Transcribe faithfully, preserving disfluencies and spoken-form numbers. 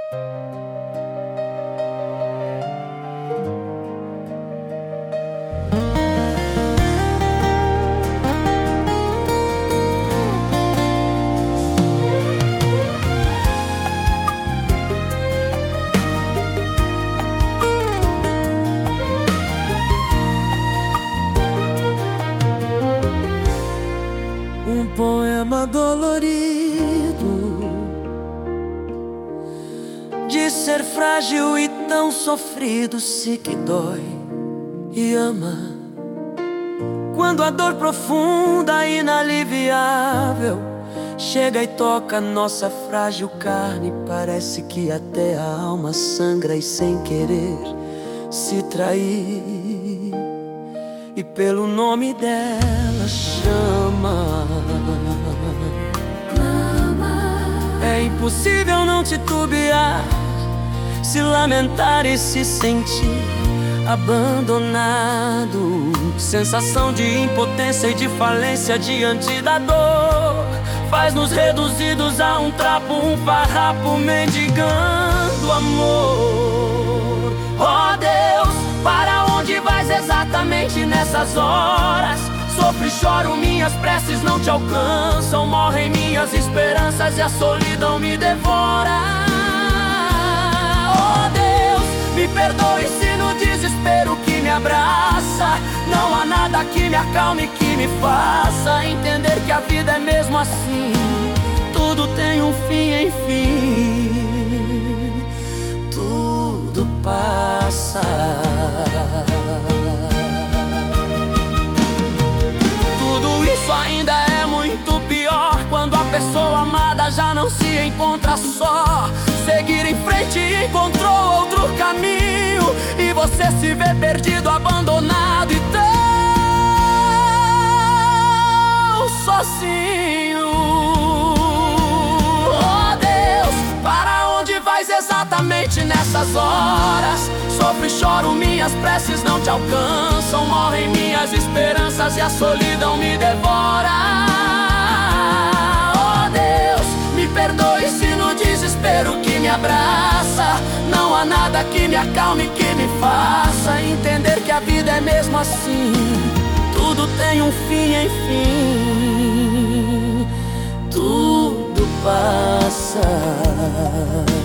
Um poema dolorido de ser frágil e tão sofrido, se que dói e ama. Quando a dor profunda e inaliviável chega e toca nossa frágil carne, parece que até a alma sangra e sem querer se trair, e pelo nome dela chama. É impossível não titubear, se lamentar e se sentir abandonado. Sensação de impotência e de falência diante da dor faz-nos reduzidos a um trapo, um farrapo mendigando amor. Ó Deus, para onde vais exatamente nessas horas? Sofro e choro, minhas preces não te alcançam. Morrem minhas esperanças e a solidão me devora. Oh Deus, me perdoe se no desespero que me abraça não há nada que me acalme, que me faça entender que a vida é mesmo assim. Tudo tem um fim, enfim, tudo passa. Ainda é muito pior quando a pessoa amada já não se encontra só. Seguir em frente encontrou outro caminho e você se vê perdido, abandonado e tão sozinho. Oh Deus, para onde vais exatamente nessas horas? Sofro e choro, minhas preces não te alcançam. Morrem minhas esperanças e a solidão me devora. Oh Deus, me perdoe se no desespero que me abraça não há nada que me acalme, que me faça entender que a vida é mesmo assim. Tudo tem um fim, enfim, tudo passa.